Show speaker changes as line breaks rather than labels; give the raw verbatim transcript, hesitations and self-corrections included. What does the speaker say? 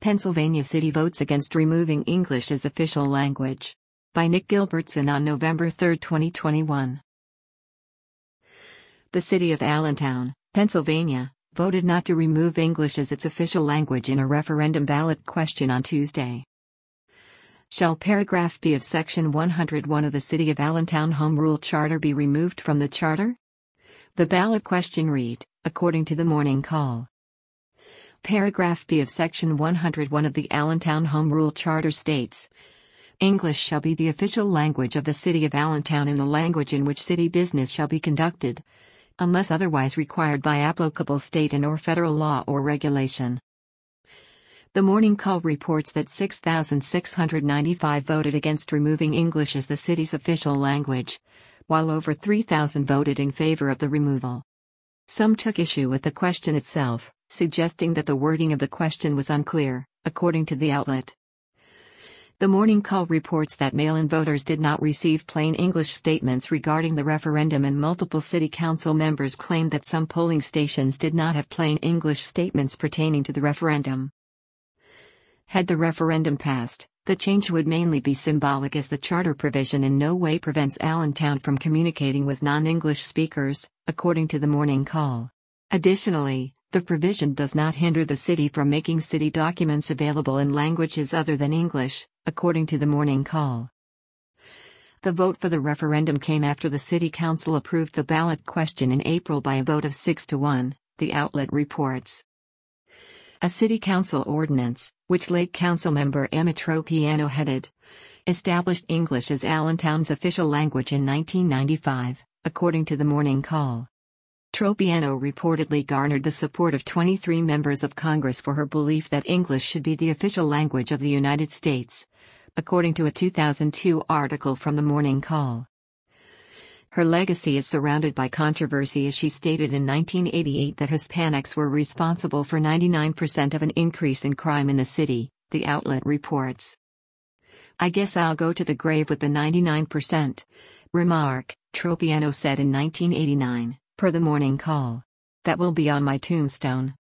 Pennsylvania City votes against removing English as official language. By Nick Gilbertson on November third, twenty twenty-one. The city of Allentown, Pennsylvania, voted not to remove English as its official language in a referendum ballot question on Tuesday. Shall paragraph B of Section one hundred one of the City of Allentown Home Rule Charter be removed from the charter? The ballot question read, according to the Morning Call. Paragraph B of Section one hundred one of the Allentown Home Rule Charter states, English shall be the official language of the City of Allentown and the language in which city business shall be conducted, unless otherwise required by applicable state and or federal law or regulation. The Morning Call reports that six thousand six hundred ninety-five voted against removing English as the city's official language, while over three thousand voted in favor of the removal. Some took issue with the question itself, suggesting that the wording of the question was unclear, according to the outlet. The Morning Call reports that mail-in voters did not receive plain English statements regarding the referendum, and multiple city council members claimed that some polling stations did not have plain English statements pertaining to the referendum. Had the referendum passed, the change would mainly be symbolic, as the charter provision in no way prevents Allentown from communicating with non-English speakers, according to the Morning Call. Additionally, the provision does not hinder the city from making city documents available in languages other than English, according to the Morning Call. The vote for the referendum came after the City Council approved the ballot question in April by a vote of six to one, the outlet reports. A City Council ordinance, which Lake Councilmember Emma Tropiano headed, established English as Allentown's official language in nineteen ninety-five, according to the Morning Call. Tropiano reportedly garnered the support of twenty-three members of Congress for her belief that English should be the official language of the United States, according to a two thousand two article from the Morning Call. Her legacy is surrounded by controversy, as she stated in nineteen eighty-eight that Hispanics were responsible for ninety-nine percent of an increase in crime in the city, the outlet reports. "I guess I'll go to the grave with the ninety-nine percent, remark, Tropiano said in nineteen eighty-nine, per the Morning Call. That will be on my tombstone.